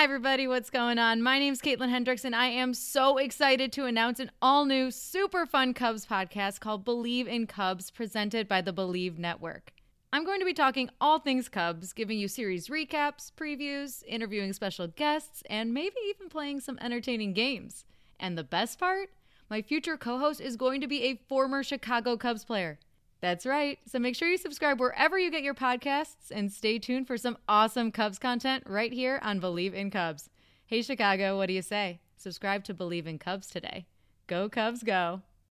everybody, what's going on? My name's Caitlin Hendricks, and I am so excited to announce an all-new, super fun Cubs podcast called Believe in Cubs, presented by the Believe Network. I'm going to be talking all things Cubs, giving you series recaps, previews, interviewing special guests, and maybe even playing some entertaining games. And the best part? My future co-host is going to be a former Chicago Cubs player. That's right. So make sure you subscribe wherever you get your podcasts and stay tuned for some awesome Cubs content right here on Believe in Cubs. Hey, Chicago, what do you say? Subscribe to Believe in Cubs today. Go Cubs, go.